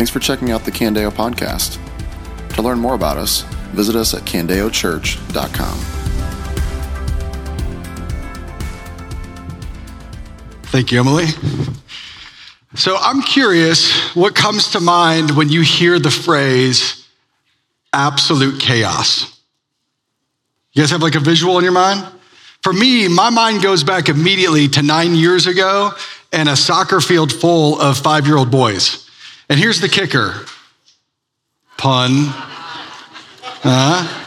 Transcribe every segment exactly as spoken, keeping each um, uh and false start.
Thanks for checking out the Candeo podcast. To learn more about us, visit us at candeo church dot com. Thank you, Emily. So I'm curious, what comes to mind when you hear the phrase absolute chaos? You guys have like a visual in your mind? For me, my mind goes back immediately to nine years ago and a soccer field full of five-year-old boys. And here's the kicker. Pun. Uh,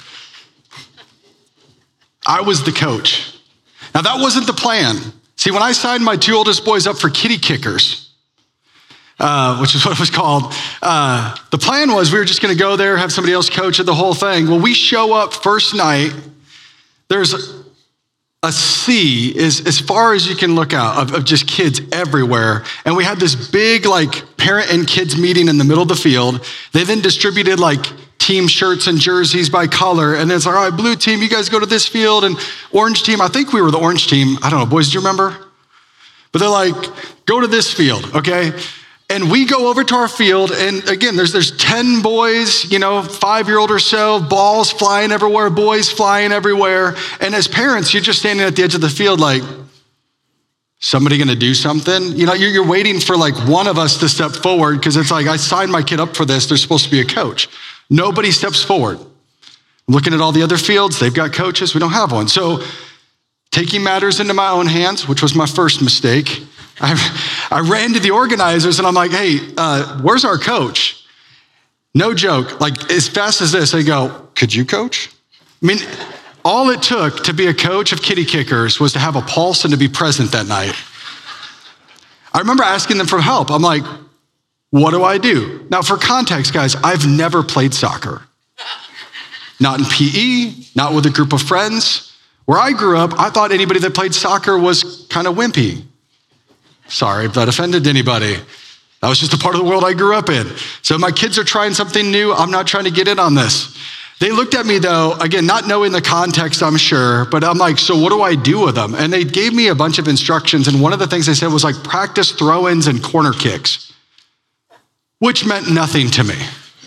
I was the coach. Now that wasn't the plan. See, when I signed my two oldest boys up for kitty kickers, uh, which is what it was called, uh, the plan was we were just gonna go there, have somebody else coach it, the whole thing. Well, we show up first night, there's a sea is as far as you can look out of, of just kids everywhere. And we had this big like parent and kids meeting in the middle of the field. They then distributed like team shirts and jerseys by color. And it's like, all right, blue team, you guys go to this field, and orange team, I think we were the orange team. I don't know, boys, do you remember? But they're like, go to this field, okay? And we go over to our field, and again, there's there's ten boys, you know, five-year-old or so, balls flying everywhere, boys flying everywhere. And as parents, you're just standing at the edge of the field like, somebody gonna do something? You know, you're, you're waiting for like one of us to step forward, because it's like, I signed my kid up for this, they're supposed to be a coach. Nobody steps forward. I'm looking at all the other fields, they've got coaches, we don't have one. So taking matters into my own hands, which was my first mistake, I, I ran to the organizers and I'm like, hey, uh, where's our coach? No joke, like as fast as this, they go, could you coach? I mean, all it took to be a coach of kitty kickers was to have a pulse and to be present that night. I remember asking them for help. I'm like, what do I do? Now for context, guys, I've never played soccer. Not in P E, not with a group of friends. Where I grew up, I thought anybody that played soccer was kind of wimpy. Sorry if that offended anybody. That was just a part of the world I grew up in. So my kids are trying something new. I'm not trying to get in on this. They looked at me though, again, not knowing the context, I'm sure, but I'm like, so what do I do with them? And they gave me a bunch of instructions. And one of the things they said was like, practice throw-ins and corner kicks, which meant nothing to me.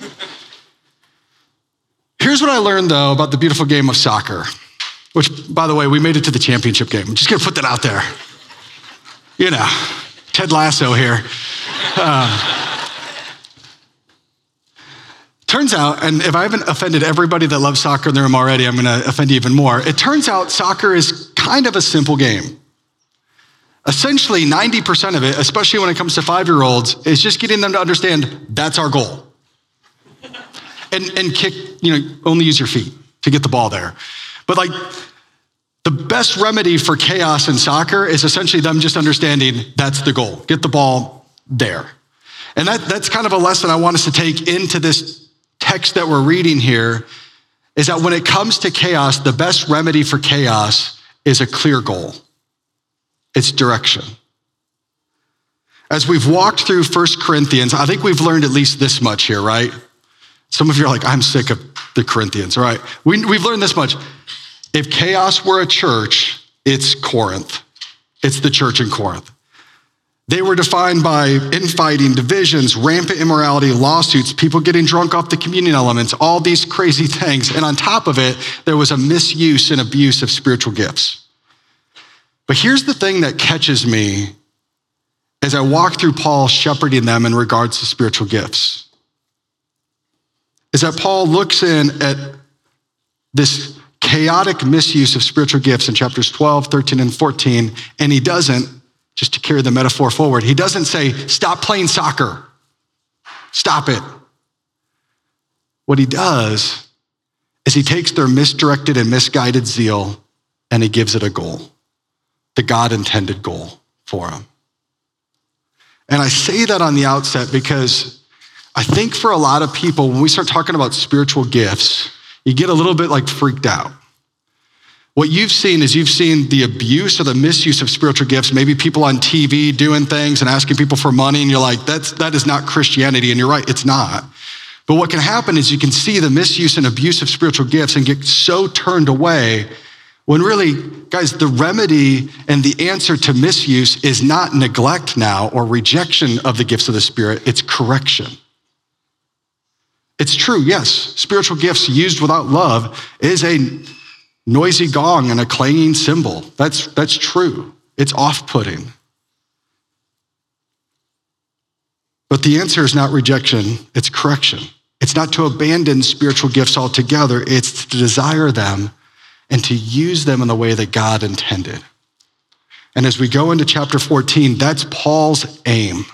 Here's what I learned though about the beautiful game of soccer, which by the way, we made it to the championship game. I'm just gonna put that out there. You know, Ted Lasso here. Uh, turns out, and if I haven't offended everybody that loves soccer in the room already, I'm gonna offend you even more. It turns out soccer is kind of a simple game. Essentially, ninety percent of it, especially when it comes to five-year-olds, is just getting them to understand that's our goal. And, and kick, you know, only use your feet to get the ball there. But like, the best remedy for chaos in soccer is essentially them just understanding that's the goal. Get the ball there. And that, that's kind of a lesson I want us to take into this text that we're reading here, is that when it comes to chaos, the best remedy for chaos is a clear goal. It's direction. As we've walked through First Corinthians, I think we've learned at least this much here, right? Some of you are like, I'm sick of the Corinthians, all right? We, we've learned this much. If chaos were a church, it's Corinth. It's the church in Corinth. They were defined by infighting, divisions, rampant immorality, lawsuits, people getting drunk off the communion elements, all these crazy things. And on top of it, there was a misuse and abuse of spiritual gifts. But here's the thing that catches me as I walk through Paul shepherding them in regards to spiritual gifts, is that Paul looks in at this chaotic misuse of spiritual gifts in chapters twelve, thirteen, and fourteen, and he doesn't, just to carry the metaphor forward, he doesn't say, stop playing soccer, stop it. What he does is he takes their misdirected and misguided zeal and he gives it a goal, the God-intended goal for them. And I say that on the outset because I think for a lot of people, when we start talking about spiritual gifts, you get a little bit like freaked out. What you've seen is you've seen the abuse or the misuse of spiritual gifts, maybe people on T V doing things and asking people for money, and you're like, that's, that is not Christianity, and you're right, it's not. But what can happen is you can see the misuse and abuse of spiritual gifts and get so turned away When really, guys, the remedy and the answer to misuse is not neglect now or rejection of the gifts of the Spirit, it's correction. It's true, yes, spiritual gifts used without love is a noisy gong and a clanging cymbal. That's, that's true. It's off-putting. But the answer is not rejection, it's correction. It's not to abandon spiritual gifts altogether, it's to desire them and to use them in the way that God intended. And as we go into chapter fourteen, that's Paul's aim,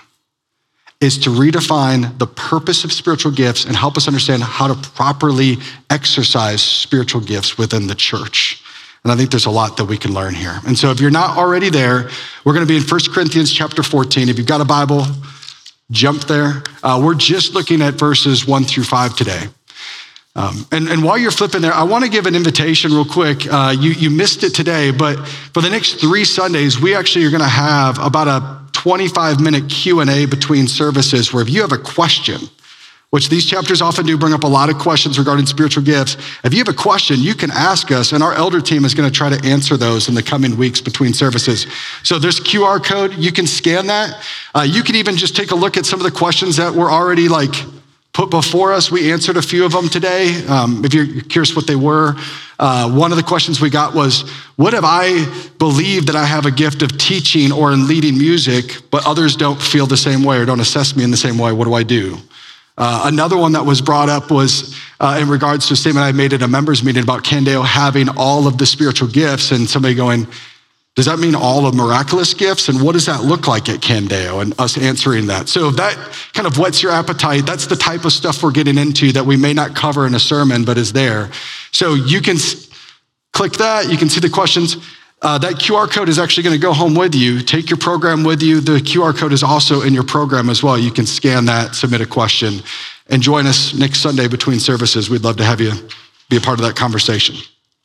is to redefine the purpose of spiritual gifts and help us understand how to properly exercise spiritual gifts within the church. And I think there's a lot that we can learn here. And so if you're not already there, we're gonna be in First Corinthians chapter fourteen. If you've got a Bible, jump there. Uh, we're just looking at verses one through five today. Um, and, and while you're flipping there, I want to give an invitation real quick. Uh, you, you missed it today, but for the next three Sundays, we actually are going to have about a twenty-five minute Q and A between services where if you have a question, which these chapters often do bring up a lot of questions regarding spiritual gifts. If you have a question, you can ask us, and our elder team is going to try to answer those in the coming weeks between services. So there's a Q R code. You can scan that. Uh, you can even just take a look at some of the questions that were already like put before us. We answered a few of them today. Um, if you're curious what they were, uh, one of the questions we got was, what if I believe that I have a gift of teaching or in leading music, but others don't feel the same way or don't assess me in the same way? What do I do? Uh, another one that was brought up was uh, in regards to a statement I made at a members meeting about Candeo having all of the spiritual gifts, and somebody going, does that mean all of miraculous gifts? And what does that look like at Candeo? And us answering that. So if that kind of whets your appetite, that's the type of stuff we're getting into that we may not cover in a sermon, but is there. So you can s- click that, you can see the questions. Uh, that Q R code is actually going to go home with you. Take your program with you. The Q R code is also in your program as well. You can scan that, submit a question, and join us next Sunday between services. We'd love to have you be a part of that conversation.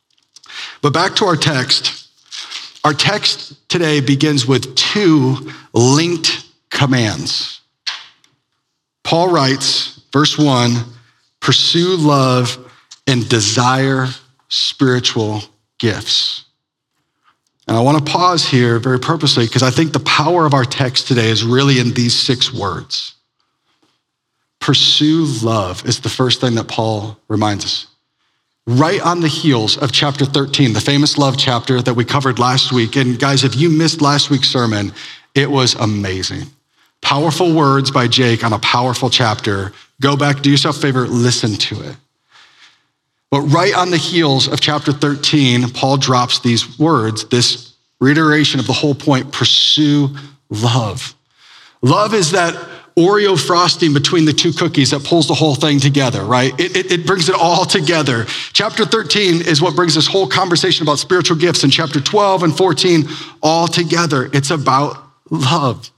But back to our text. Our text today begins with two linked commands. Paul writes, verse one, pursue love and desire spiritual gifts. And I want to pause here very purposely because I think the power of our text today is really in these six words. Pursue love is the first thing that Paul reminds us. Right on the heels of chapter thirteen, the famous love chapter that we covered last week. And guys, if you missed last week's sermon, it was amazing. Powerful words by Jake on a powerful chapter. Go back, do yourself a favor, listen to it. But right on the heels of chapter thirteen, Paul drops these words, this reiteration of the whole point, pursue love. Love is that Oreo frosting between the two cookies that pulls the whole thing together, right? It, it, it brings it all together. Chapter thirteen is what brings this whole conversation about spiritual gifts, and chapter twelve and fourteen all together. It's about love.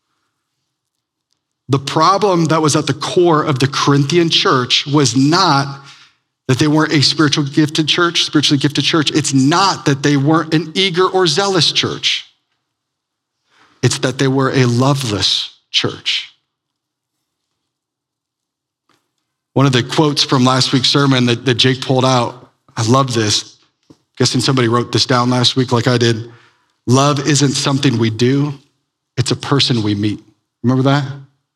The problem that was at the core of the Corinthian church was not that they weren't a spiritual gifted church, spiritually gifted church. It's not that they weren't an eager or zealous church. It's that they were a loveless church. One of the quotes from last week's sermon that, that Jake pulled out, I love this. Guessing somebody wrote this down last week like I did. Love isn't something we do, it's a person we meet. Remember that?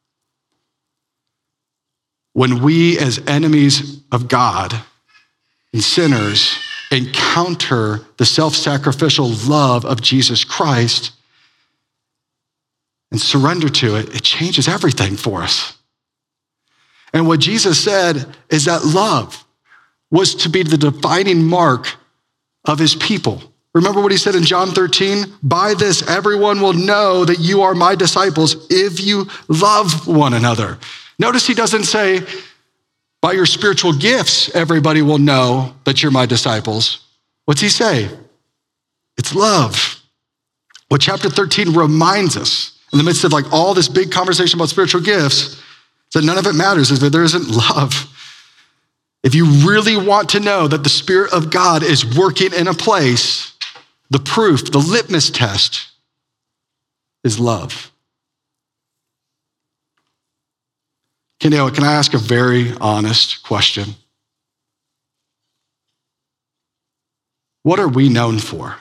When we as enemies of God and sinners encounter the self-sacrificial love of Jesus Christ and surrender to it, it changes everything for us. And what Jesus said is that love was to be the defining mark of his people. Remember what he said in John thirteen? By this, everyone will know that you are my disciples if you love one another. Notice he doesn't say, by your spiritual gifts, everybody will know that you're my disciples. What's he say? It's love. What chapter thirteen reminds us in the midst of like all this big conversation about spiritual gifts, that none of it matters if there isn't love. If you really want to know that the Spirit of God is working in a place, the proof, the litmus test is love. Candeo, can I ask a very honest question? what are we known for?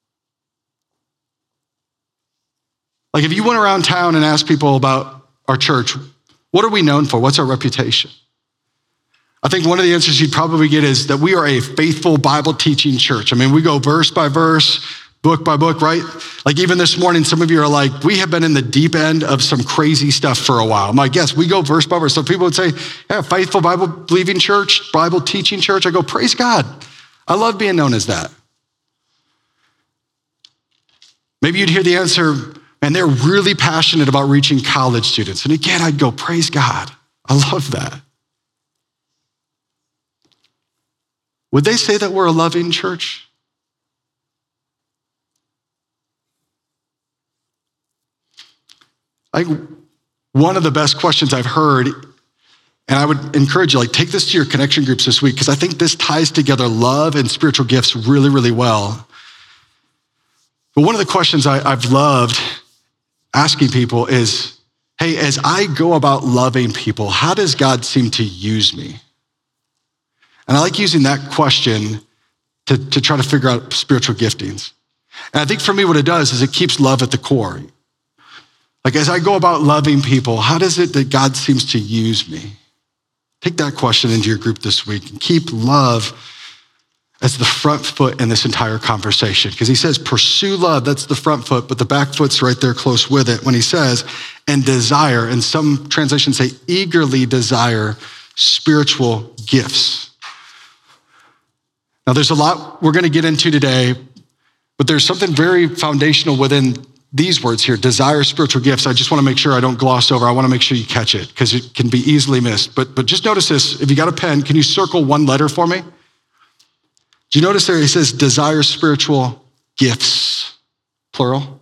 Like if you went around town and asked people about our church, what are we known for? What's our reputation? I think one of the answers you'd probably get is that we are a faithful Bible teaching church. I mean, we go verse by verse, book by book, right? Like even this morning, some of you are like, we have been in the deep end of some crazy stuff for a while. I'm like, yes, we go verse by verse. So people would say, yeah, faithful Bible believing church, Bible teaching church. I go, praise God. I love being known as that. Maybe you'd hear the answer, and they're really passionate about reaching college students. And again, I'd go, praise God. I love that. Would they say that we're a loving church? I think one of the best questions I've heard, and I would encourage you, like, take this to your connection groups this week, because I think this ties together love and spiritual gifts really, really well. But one of the questions I, I've loved asking people is, hey, as I go about loving people, how does God seem to use me? And I like using that question to, to try to figure out spiritual giftings. And I think for me, what it does is it keeps love at the core. Like as I go about loving people, how does it that God seems to use me? Take that question into your group this week and keep love as the front foot in this entire conversation. Because he says, pursue love, that's the front foot, but the back foot's right there close with it when he says, and desire, and some translations say eagerly desire spiritual gifts. Now, there's a lot we're going to get into today, but there's something very foundational within these words here, desire spiritual gifts. I just want to make sure I don't gloss over. I want to make sure you catch it because it can be easily missed. But, but just notice this. If you got a pen, can you circle one letter for me? Do you notice there he says desire spiritual gifts, plural?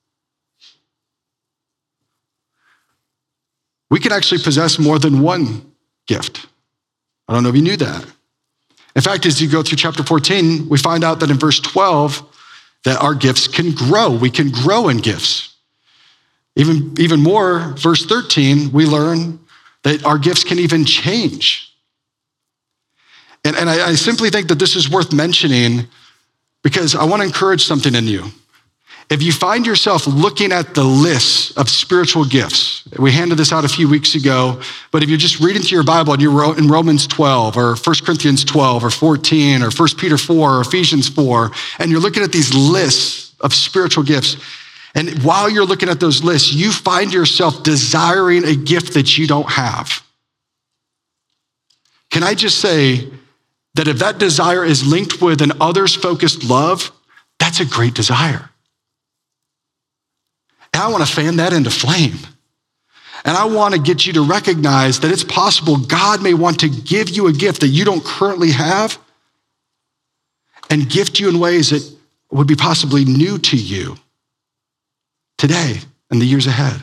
We can actually possess more than one gift. I don't know if you knew that. In fact, as you go through chapter fourteen, we find out that in verse twelve, that our gifts can grow. We can grow in gifts. Even, even more, verse thirteen, we learn that our gifts can even change. And, and I, I simply think that this is worth mentioning because I want to encourage something in you. If you find yourself looking at the list of spiritual gifts, we handed this out a few weeks ago, but if you're just reading through your Bible and you're in Romans twelve or First Corinthians twelve or fourteen or First Peter four or Ephesians four, and you're looking at these lists of spiritual gifts, and while you're looking at those lists, you find yourself desiring a gift that you don't have. Can I just say that if that desire is linked with an others-focused love, that's a great desire. And I want to fan that into flame. And I want to get you to recognize that it's possible God may want to give you a gift that you don't currently have and gift you in ways that would be possibly new to you today and the years ahead.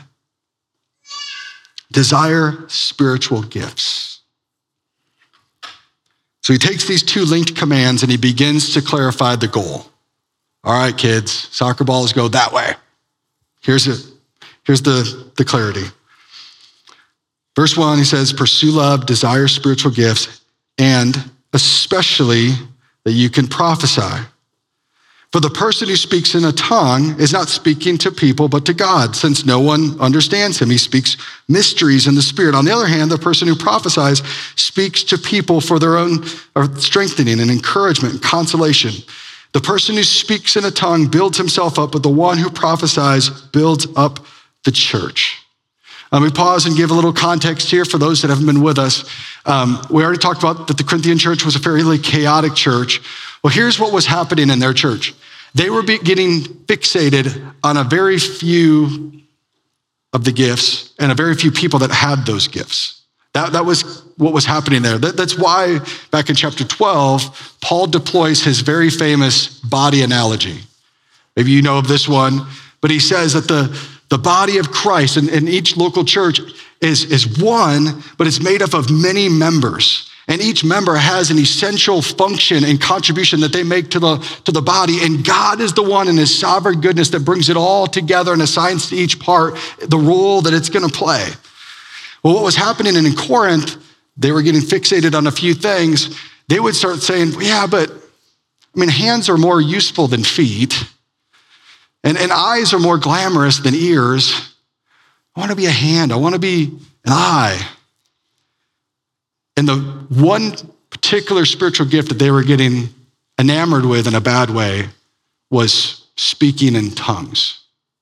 Desire spiritual gifts. So he takes these two linked commands and he begins to clarify the goal. All right, kids, soccer balls go that way. Here's it. Here's the, the clarity. Verse one, he says, pursue love, desire spiritual gifts, and especially that you can prophesy. For the person who speaks in a tongue is not speaking to people, but to God, since no one understands him. He speaks mysteries in the Spirit. On the other hand, the person who prophesies speaks to people for their own strengthening and encouragement and consolation. The person who speaks in a tongue builds himself up, but the one who prophesies builds up the church. Let me pause and give a little context here for those that haven't been with us. Um, we already talked about that the Corinthian church was a fairly chaotic church. Well, here's what was happening in their church. They were getting fixated on a very few of the gifts and a very few people that had those gifts. That, that was what was happening there. That, that's why back in chapter twelve, Paul deploys his very famous body analogy. Maybe you know of this one, but he says that the, the body of Christ in, in each local church is, is one, but it's made up of many members. And each member has an essential function and contribution that they make to the, to the body. And God is the one in his sovereign goodness that brings it all together and assigns to each part the role that it's going to play. Well, what was happening in Corinth, they were getting fixated on a few things. They would start saying, yeah, but I mean, hands are more useful than feet, and, and eyes are more glamorous than ears. I want to be a hand. I want to be an eye. And the one particular spiritual gift that they were getting enamored with in a bad way was speaking in tongues.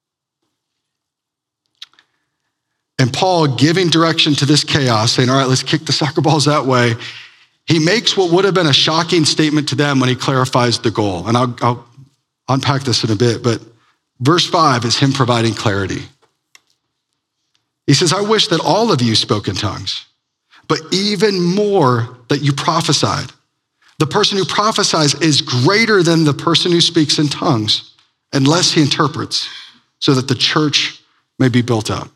And Paul, giving direction to this chaos, saying, all right, let's kick the soccer balls that way, he makes what would have been a shocking statement to them when he clarifies the goal. And I'll, I'll unpack this in a bit, but verse five is him providing clarity. He says, I wish that all of you spoke in tongues, but even more that you prophesied. The person who prophesies is greater than the person who speaks in tongues, unless he interprets, so that the church may be built up.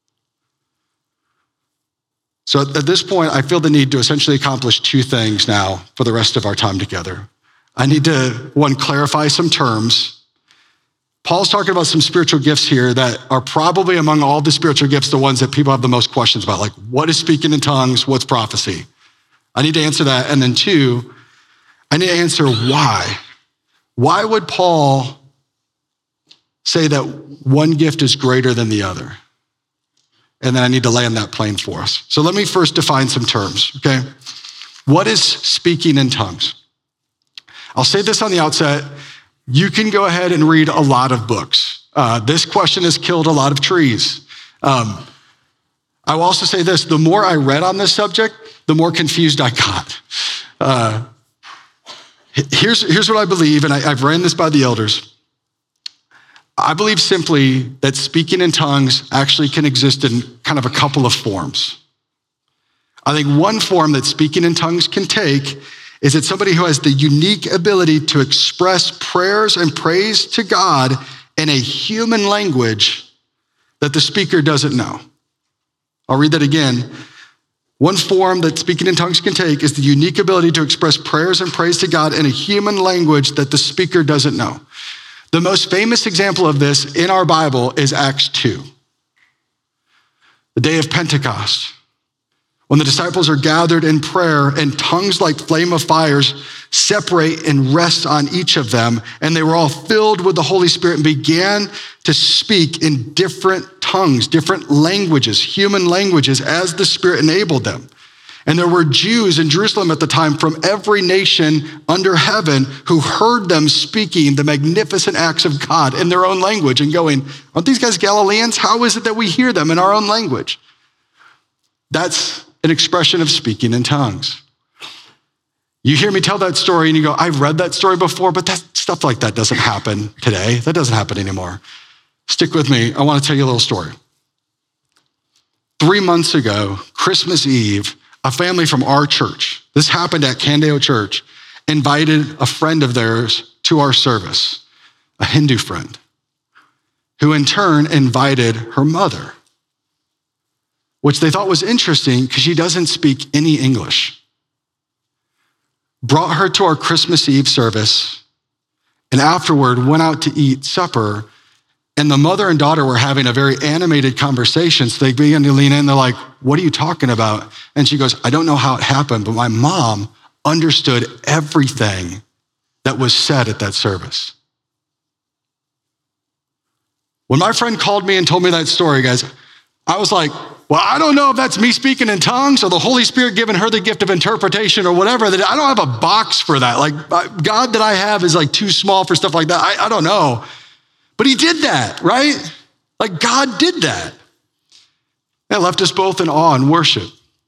So at this point, I feel the need to essentially accomplish two things now for the rest of our time together. I need to, one, clarify some terms. Paul's talking about some spiritual gifts here that are probably among all the spiritual gifts, the ones that people have the most questions about, like what is speaking in tongues, what's prophecy? I need to answer that. And then two, I need to answer why. Why would Paul say that one gift is greater than the other? And then I need to land that plane for us. So let me first define some terms, okay? What is speaking in tongues? I'll say this on the outset. You can go ahead and read a lot of books. Uh, this question has killed a lot of trees. Um, I will also say this, the more I read on this subject, the more confused I got. Uh, here's, here's what I believe, and I, I've ran this by the elders. I believe simply that speaking in tongues actually can exist in kind of a couple of forms. I think one form that speaking in tongues can take is that somebody who has the unique ability to express prayers and praise to God in a human language that the speaker doesn't know. I'll read that again. One form that speaking in tongues can take is the unique ability to express prayers and praise to God in a human language that the speaker doesn't know. The most famous example of this in our Bible is Acts two, the day of Pentecost, when the disciples are gathered in prayer and tongues like flame of fires separate and rest on each of them. And they were all filled with the Holy Spirit and began to speak in different tongues, different languages, human languages, as the Spirit enabled them. And there were Jews in Jerusalem at the time from every nation under heaven who heard them speaking the magnificent acts of God in their own language and going, aren't these guys Galileans? How is it that we hear them in our own language? That's an expression of speaking in tongues. You hear me tell that story and you go, I've read that story before, but that stuff like that doesn't happen today. That doesn't happen anymore. Stick with me. I want to tell you a little story. Three months ago, Christmas Eve, a family from our church, this happened at Candeo Church, invited a friend of theirs to our service, a Hindu friend, who in turn invited her mother, which they thought was interesting because she doesn't speak any English. Brought her to our Christmas Eve service, and afterward went out to eat supper, and the mother and daughter were having a very animated conversation. So they began to lean in. They're like, what are you talking about? And she goes, I don't know how it happened, but my mom understood everything that was said at that service. When my friend called me and told me that story, guys, I was like, well, I don't know if that's me speaking in tongues or the Holy Spirit giving her the gift of interpretation or whatever. That I don't have a box for that. Like God that I have is like too small for stuff like that. I, I don't know. But he did that, right? Like God did that. It left us both in awe and worship.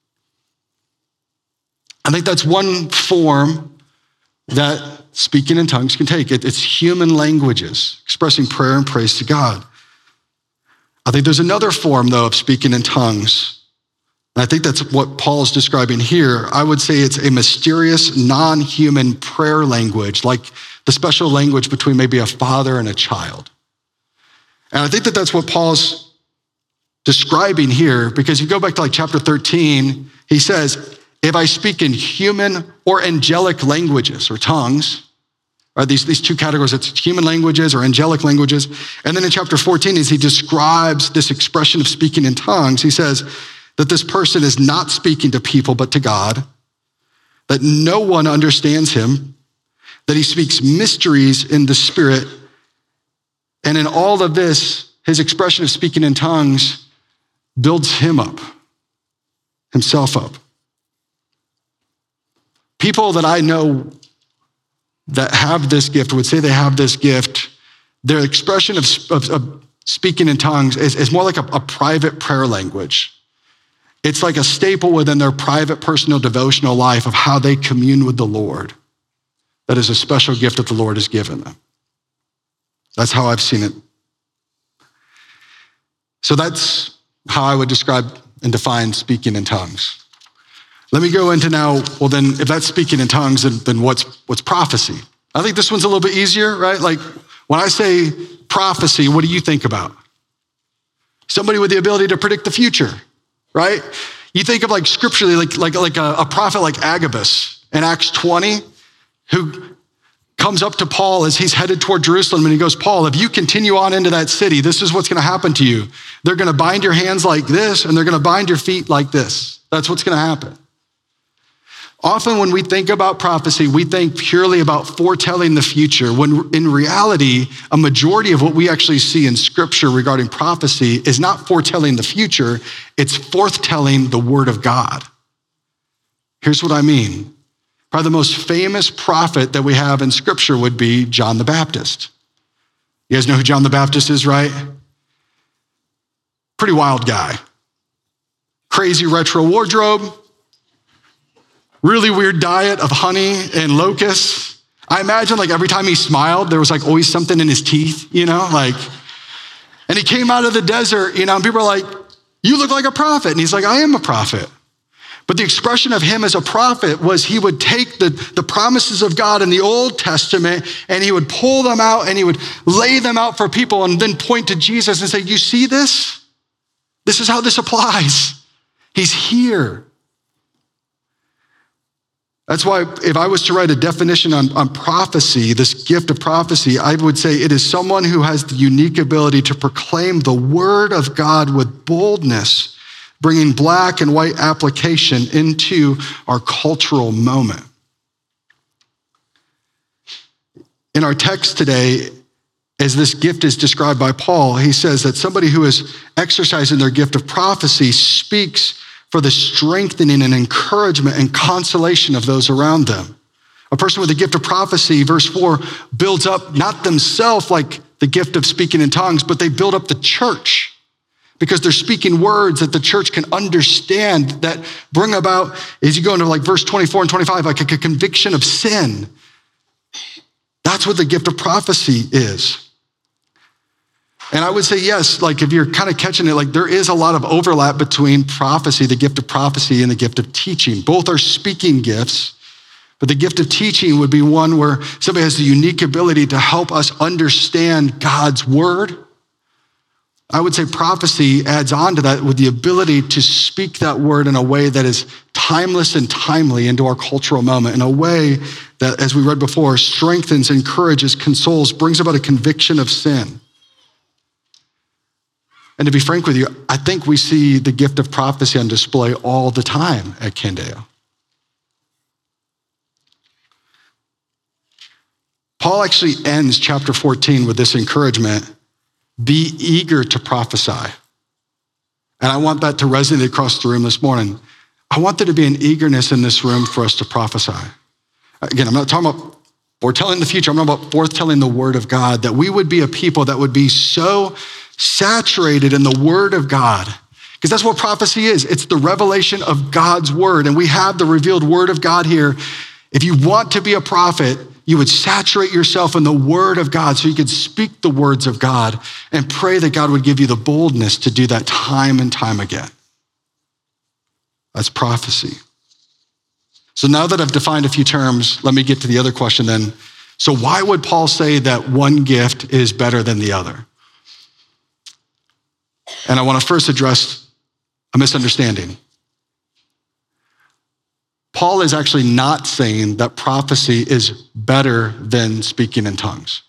I think that's one form that speaking in tongues can take. It, it's human languages, expressing prayer and praise to God. I think there's another form, though, of speaking in tongues. And I think that's what Paul is describing here. I would say it's a mysterious, non-human prayer language, like the special language between maybe a father and a child. And I think that that's what Paul's describing here, because you go back to like chapter thirteen, he says, if I speak in human or angelic languages or tongues, right, these, these two categories, it's human languages or angelic languages. And then in chapter fourteen, as he describes this expression of speaking in tongues, he says that this person is not speaking to people, but to God, that no one understands him, that he speaks mysteries in the Spirit. And in all of this, his expression of speaking in tongues builds him up, himself up. People that I know that have this gift would say they have this gift. Their expression of, of, of speaking in tongues is, is more like a, a private prayer language. It's like a staple within their private, personal, devotional life of how they commune with the Lord. That is a special gift that the Lord has given them. That's how I've seen it. So that's how I would describe and define speaking in tongues. Let me go into now, well then, if that's speaking in tongues, then, then what's, what's prophecy? I think this one's a little bit easier, right? Like when I say prophecy, what do you think about? Somebody with the ability to predict the future, right? You think of like scripturally, like, like, like a, a prophet like Agabus in Acts twenty, who comes up to Paul as he's headed toward Jerusalem and he goes, Paul, if you continue on into that city, this is what's gonna happen to you. They're gonna bind your hands like this and they're gonna bind your feet like this. That's what's gonna happen. Often when we think about prophecy, we think purely about foretelling the future, when in reality, a majority of what we actually see in scripture regarding prophecy is not foretelling the future, it's forthtelling the word of God. Here's what I mean. Probably the most famous prophet that we have in scripture would be John the Baptist. You guys know who John the Baptist is, right? Pretty wild guy. Crazy retro wardrobe. Really weird diet of honey and locusts. I imagine like every time he smiled, there was like always something in his teeth, you know, like, and he came out of the desert, you know, and people are like, you look like a prophet. And he's like, I am a prophet. But the expression of him as a prophet was he would take the, the promises of God in the Old Testament and he would pull them out and he would lay them out for people and then point to Jesus and say, you see this? This is how this applies. He's here. That's why if I was to write a definition on, on prophecy, this gift of prophecy, I would say it is someone who has the unique ability to proclaim the word of God with boldness, bringing black and white application into our cultural moment. In our text today, as this gift is described by Paul, he says that somebody who is exercising their gift of prophecy speaks for the strengthening and encouragement and consolation of those around them. A person with the gift of prophecy, verse four, builds up not themselves like the gift of speaking in tongues, but they build up the church because they're speaking words that the church can understand that bring about, as you go into like verse twenty-four and twenty-five, like a conviction of sin. That's what the gift of prophecy is. And I would say, yes, like if you're kind of catching it, like there is a lot of overlap between prophecy, the gift of prophecy, and the gift of teaching. Both are speaking gifts, but the gift of teaching would be one where somebody has the unique ability to help us understand God's word. I would say prophecy adds on to that with the ability to speak that word in a way that is timeless and timely into our cultural moment, in a way that, as we read before, strengthens, encourages, consoles, brings about a conviction of sin. And to be frank with you, I think we see the gift of prophecy on display all the time at Candeo. Paul actually ends chapter fourteen with this encouragement, be eager to prophesy. And I want that to resonate across the room this morning. I want there to be an eagerness in this room for us to prophesy. Again, I'm not talking about foretelling the future. I'm talking about foretelling the word of God, that we would be a people that would be so saturated in the word of God, because that's what prophecy is. It's the revelation of God's word, and we have the revealed word of God here. If you want to be a prophet, you would saturate yourself in the word of God so you could speak the words of God and pray that God would give you the boldness to do that time and time again. That's prophecy. So now that I've defined a few terms, let me get to the other question then. So why would Paul say that one gift is better than the other? And I want to first address a misunderstanding. Paul is actually not saying that prophecy is better than speaking in tongues.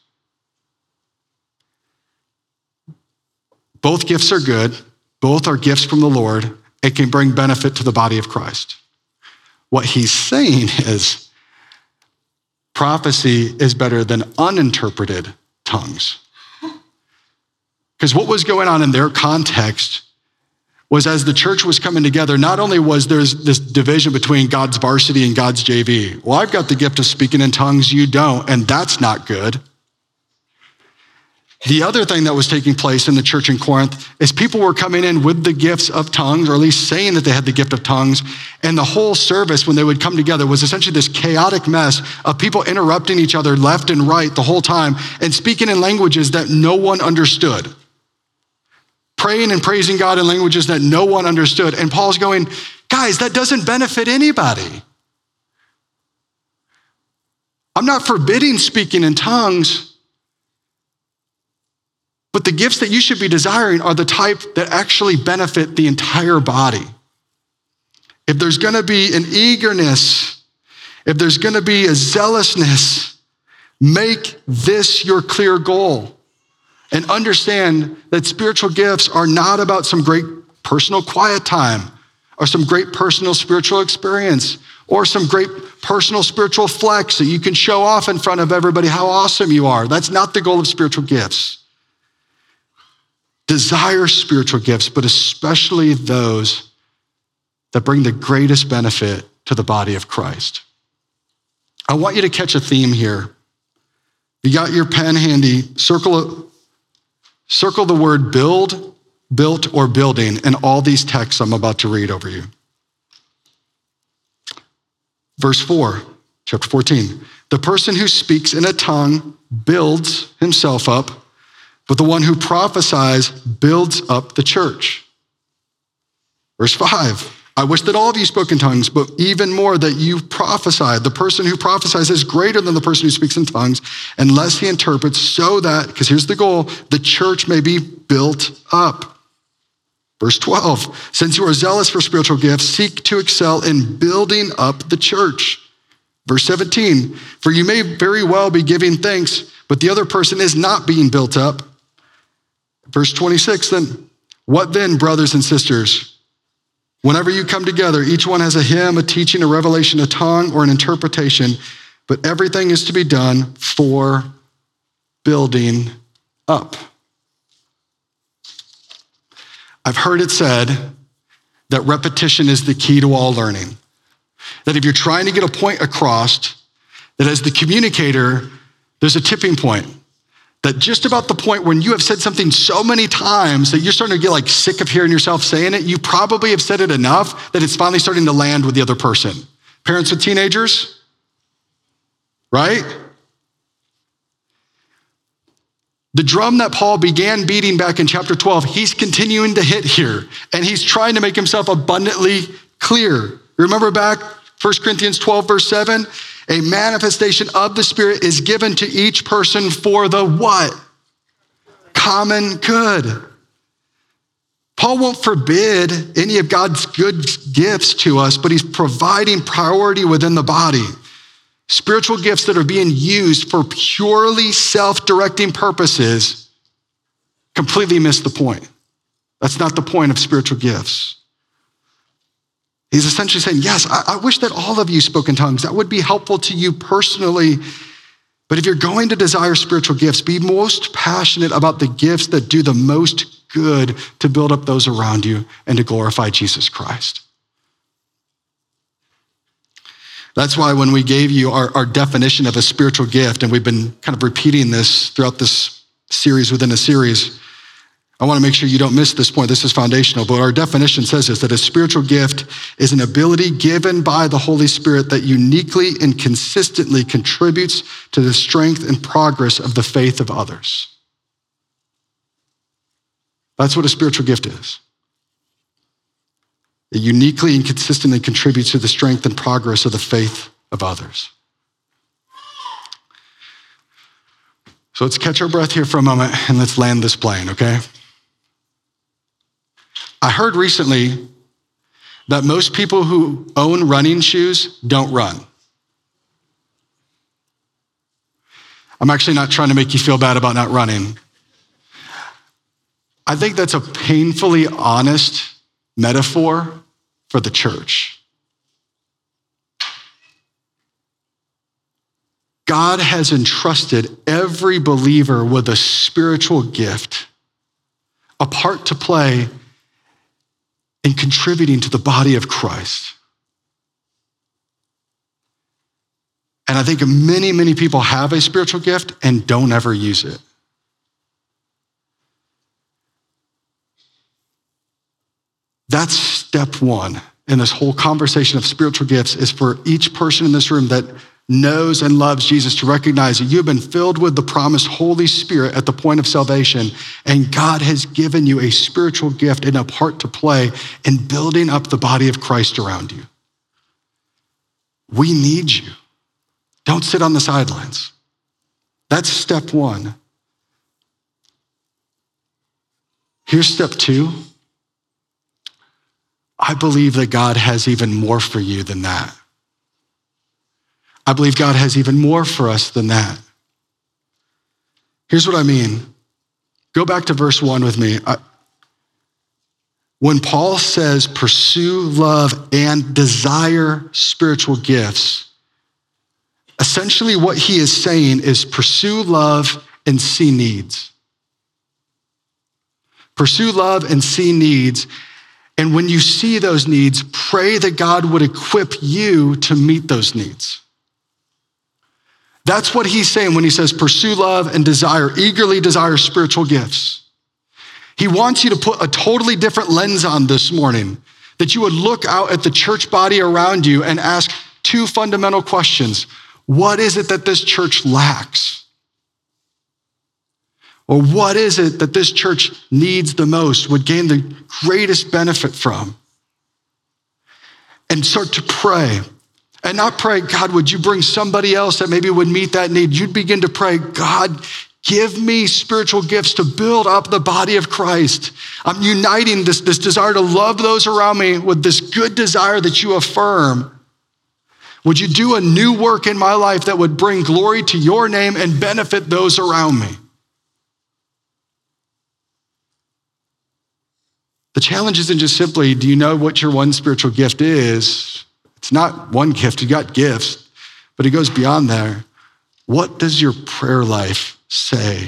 Both gifts are good. Both are gifts from the Lord. It can bring benefit to the body of Christ. What he's saying is prophecy is better than uninterpreted tongues. Because what was going on in their context was as the church was coming together, not only was there this division between God's varsity and God's J V. Well, I've got the gift of speaking in tongues, you don't, and that's not good. The other thing that was taking place in the church in Corinth is people were coming in with the gifts of tongues, or at least saying that they had the gift of tongues, and the whole service, when they would come together, was essentially this chaotic mess of people interrupting each other left and right the whole time and speaking in languages that no one understood. Praying and praising God in languages that no one understood. And Paul's going, guys, that doesn't benefit anybody. I'm not forbidding speaking in tongues, but the gifts that you should be desiring are the type that actually benefit the entire body. If there's gonna be an eagerness, if there's gonna be a zealousness, make this your clear goal. And understand that spiritual gifts are not about some great personal quiet time or some great personal spiritual experience or some great personal spiritual flex that you can show off in front of everybody how awesome you are. That's not the goal of spiritual gifts. Desire spiritual gifts, but especially those that bring the greatest benefit to the body of Christ. I want you to catch a theme here. You got your pen handy, circle, circle the word build, built, or building in all these texts I'm about to read over you. Verse four, chapter fourteen. The person who speaks in a tongue builds himself up, but the one who prophesies builds up the church. Verse five, I wish that all of you spoke in tongues, but even more that you prophesy. The person who prophesies is greater than the person who speaks in tongues, unless he interprets, so that, because here's the goal, the church may be built up. Verse twelve, since you are zealous for spiritual gifts, seek to excel in building up the church. Verse seventeen, for you may very well be giving thanks, but the other person is not being built up. Verse twenty-six, then, what then, brothers and sisters? Whenever you come together, each one has a hymn, a teaching, a revelation, a tongue, or an interpretation, but everything is to be done for building up. I've heard it said that repetition is the key to all learning. That if you're trying to get a point across, that as the communicator, there's a tipping point. That just about the point when you have said something so many times that you're starting to get like sick of hearing yourself saying it, you probably have said it enough that it's finally starting to land with the other person. Parents with teenagers, right? The drum that Paul began beating back in chapter twelve, he's continuing to hit here, and he's trying to make himself abundantly clear. Remember back First Corinthians twelve, verse seven? A manifestation of the Spirit is given to each person for the what? Common good. Paul won't forbid any of God's good gifts to us, but he's providing priority within the body. Spiritual gifts that are being used for purely self-directing purposes completely miss the point. That's not the point of spiritual gifts. He's essentially saying, yes, I, I wish that all of you spoke in tongues. That would be helpful to you personally. But if you're going to desire spiritual gifts, be most passionate about the gifts that do the most good to build up those around you and to glorify Jesus Christ. That's why when we gave you our, our definition of a spiritual gift, and we've been kind of repeating this throughout this series within a series, I want to make sure you don't miss this point. This is foundational, but our definition says this, that a spiritual gift is an ability given by the Holy Spirit that uniquely and consistently contributes to the strength and progress of the faith of others. That's what a spiritual gift is. It uniquely and consistently contributes to the strength and progress of the faith of others. So let's catch our breath here for a moment and let's land this plane, okay? I heard recently that most people who own running shoes don't run. I'm actually not trying to make you feel bad about not running. I think that's a painfully honest metaphor for the church. God has entrusted every believer with a spiritual gift, a part to play in contributing to the body of Christ. And I think many, many people have a spiritual gift and don't ever use it. That's step one in this whole conversation of spiritual gifts, is for each person in this room that knows and loves Jesus to recognize that you've been filled with the promised Holy Spirit at the point of salvation, and God has given you a spiritual gift and a part to play in building up the body of Christ around you. We need you. Don't sit on the sidelines. That's step one. Here's step two. I believe that God has even more for you than that. I believe God has even more for us than that. Here's what I mean. Go back to verse one with me. I, when Paul says pursue love and desire spiritual gifts, essentially what he is saying is pursue love and see needs. Pursue love and see needs. And when you see those needs, pray that God would equip you to meet those needs. That's what he's saying when he says pursue love and desire, eagerly desire spiritual gifts. He wants you to put a totally different lens on this morning, that you would look out at the church body around you and ask two fundamental questions. What is it that this church lacks? Or what is it that this church needs the most, would gain the greatest benefit from? And start to pray. And not pray, God, would you bring somebody else that maybe would meet that need? You'd begin to pray, God, give me spiritual gifts to build up the body of Christ. I'm uniting this, this desire to love those around me with this good desire that you affirm. Would you do a new work in my life that would bring glory to your name and benefit those around me? The challenge isn't just simply, do you know what your one spiritual gift is? It's not one gift, you got gifts, but it goes beyond there. What does your prayer life say?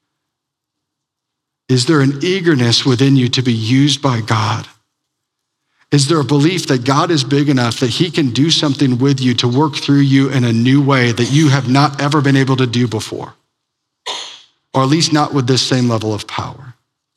Is there an eagerness within you to be used by God? Is there a belief that God is big enough that he can do something with you to work through you in a new way that you have not ever been able to do before? Or at least not with this same level of power.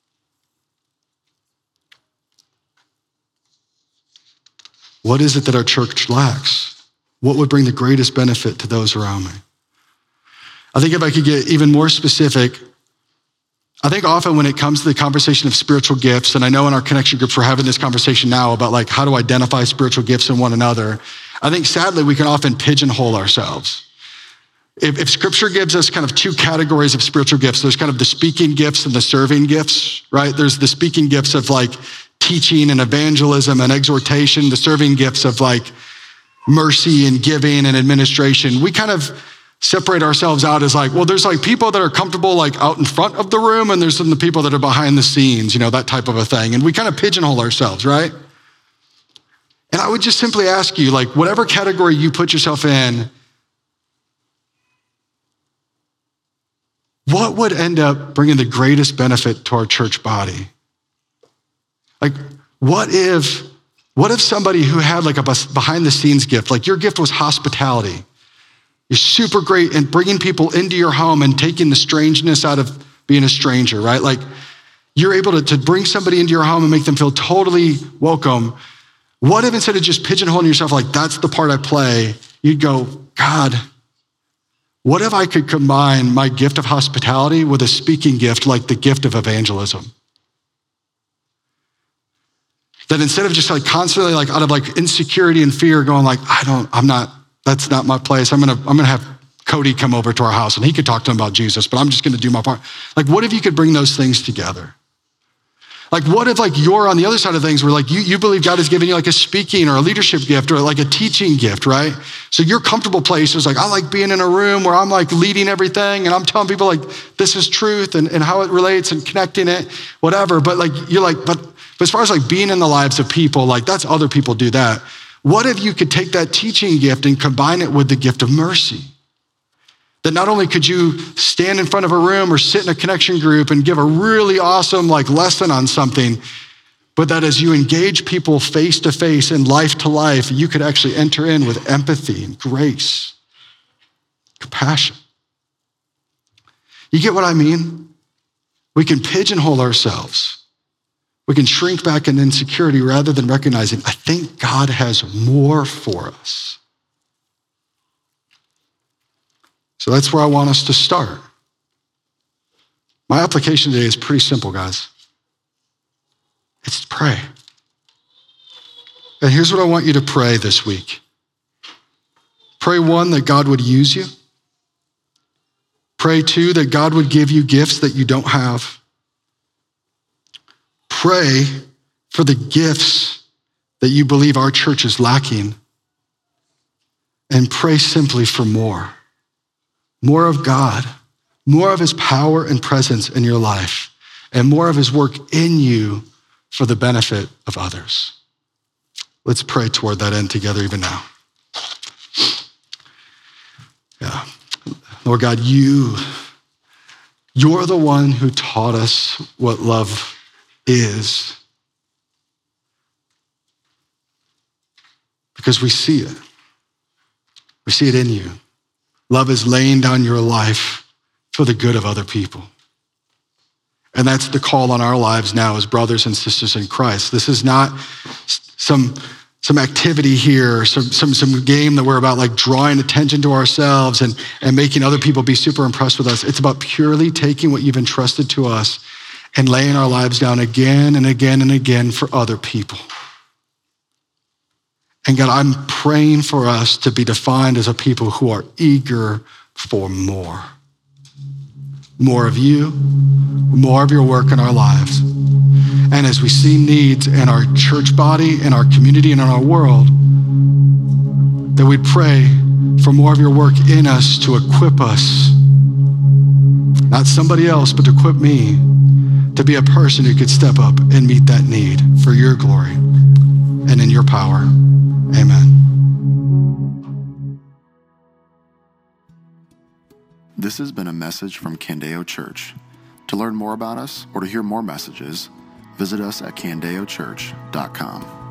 What is it that our church lacks? What would bring the greatest benefit to those around me? I think if I could get even more specific, I think often when it comes to the conversation of spiritual gifts, and I know in our connection groups we're having this conversation now about like how to identify spiritual gifts in one another, I think sadly we can often pigeonhole ourselves. If, if scripture gives us kind of two categories of spiritual gifts, there's kind of the speaking gifts and the serving gifts, right? There's the speaking gifts of like teaching and evangelism and exhortation, the serving gifts of like mercy and giving and administration. We kind of separate ourselves out as like, well, there's like people that are comfortable like out in front of the room, and there's some the people that are behind the scenes, you know, that type of a thing. And we kind of pigeonhole ourselves, right? And I would just simply ask you, like, whatever category you put yourself in, what would end up bringing the greatest benefit to our church body? Like, what if, what if somebody who had like a behind the scenes gift, like your gift was hospitality. You're super great at bringing people into your home and taking the strangeness out of being a stranger, right? Like you're able to, to bring somebody into your home and make them feel totally welcome. What if instead of just pigeonholing yourself like that's the part I play, you'd go, God, what if I could combine my gift of hospitality with a speaking gift like the gift of evangelism? That instead of just like constantly like out of like insecurity and fear going like, I don't, I'm not, that's not my place. I'm gonna, I'm gonna have Cody come over to our house and he could talk to him about Jesus, but I'm just gonna do my part. Like, what if you could bring those things together? Like, what if like you're on the other side of things where like you, you believe God has given you like a speaking or a leadership gift or like a teaching gift, right? So your comfortable place is like, I like being in a room where I'm like leading everything and I'm telling people like, this is truth and, and how it relates and connecting it, whatever. But like, you're like, but, but as far as like being in the lives of people, like that's other people do that. What if you could take that teaching gift and combine it with the gift of mercy? That not only could you stand in front of a room or sit in a connection group and give a really awesome like lesson on something, but that as you engage people face to face and life to life, you could actually enter in with empathy and grace, compassion. You get what I mean? We can pigeonhole ourselves. We can shrink back in insecurity rather than recognizing, I think God has more for us. So that's where I want us to start. My application today is pretty simple, guys. It's to pray. And here's what I want you to pray this week. Pray, one, that God would use you. Pray, two, that God would give you gifts that you don't have. Pray for the gifts that you believe our church is lacking. And pray simply for more. More of God, more of his power and presence in your life, and more of his work in you for the benefit of others. Let's pray toward that end together even now. Yeah. Lord God, you, you're the one who taught us what love is. Because we see it. We see it in you. Love is laying down your life for the good of other people. And that's the call on our lives now as brothers and sisters in Christ. This is not some, some activity here, some, some, some game that we're about like drawing attention to ourselves and, and making other people be super impressed with us. It's about purely taking what you've entrusted to us and laying our lives down again and again and again for other people. And God, I'm praying for us to be defined as a people who are eager for more. More of you, more of your work in our lives. And as we see needs in our church body, in our community, and in our world, that we'd pray for more of your work in us to equip us, not somebody else, but to equip me to be a person who could step up and meet that need for your glory and in your power. Amen. This has been a message from Candeo Church. To learn more about us or to hear more messages, visit us at candeo church dot com.